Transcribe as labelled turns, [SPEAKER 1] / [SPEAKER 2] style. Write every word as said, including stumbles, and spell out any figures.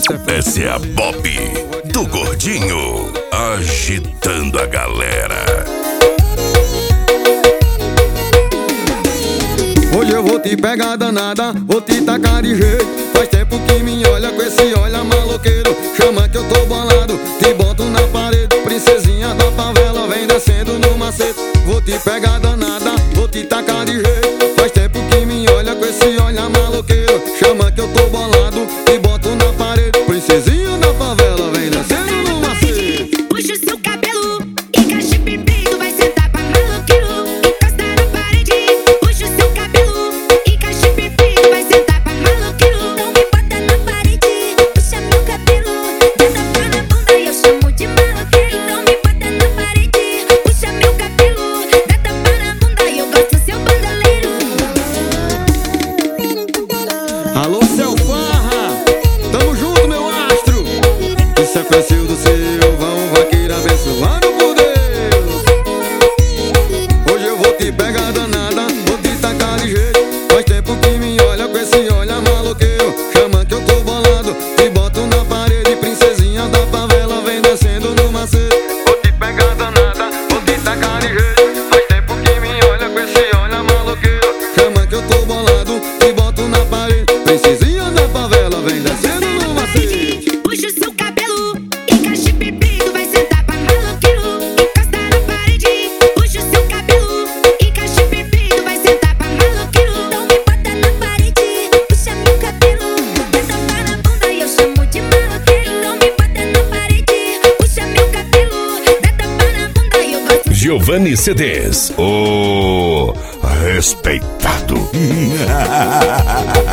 [SPEAKER 1] Essa é a Bob do Gordinho, agitando a galera.
[SPEAKER 2] Hoje eu vou te pegar danada, vou te tacar de jeito. Faz tempo que me olha com esse olha maloqueiro. Chama que eu tô bolado, te boto na parede. Princesinha da favela, vem descendo no macete. Vou te pegar danada, vou te tacar de jeito. Faz tempo que me olha com esse olha maloqueiro. Chama que eu tô bolado, te boto na parede. Princesinha da favela, vem descendo no macete.
[SPEAKER 3] Puxa o seu cabelo, encaixe pipi, tu vai sentar pra maloqueiro. Encosta na parede. Puxa o seu cabelo, encaixe pipi, tu vai sentar pra maloqueiro. Então me bota na parede, puxa meu cabelo, dá tapa na bunda e eu chamo de maloqueiro. Então me bota na parede, puxa meu cabelo, dá tapa na bunda e eu gosto seu bandoleiro.
[SPEAKER 2] Alô, seu farra, tamo junto, meu astro. Isso é perfil do Silvão, vaqueiro abençoado por Deus. Hoje eu vou te pegar danada, vou te tacar de jeito. Faz tempo que me olha com esse olha maloqueiro. Chama que eu tô bolado, te boto na parede. Princesinha da favela, vem descendo no macete. Vou te pegar danada, vou te tacar de jeito. Faz tempo que me olha com esse olha maloqueiro. Chama que eu tô bolado, te boto na parede. Princesinha da favela, vem descendo no macete.
[SPEAKER 3] Puxa o seu cabelo, encaixe pipi, tu vai sentar pra maloqueiro. Encosta na parede. Puxa o seu cabelo, encaixe pipi, tu vai sentar pra maloqueiro. Então me bota na parede, puxa meu cabelo, dá tapa na bunda e eu chamo de maloqueiro. Então me bota na parede, puxa meu cabelo, dá tapa na bunda e eu gosto.
[SPEAKER 1] Giovanni C Ds, o respeitado.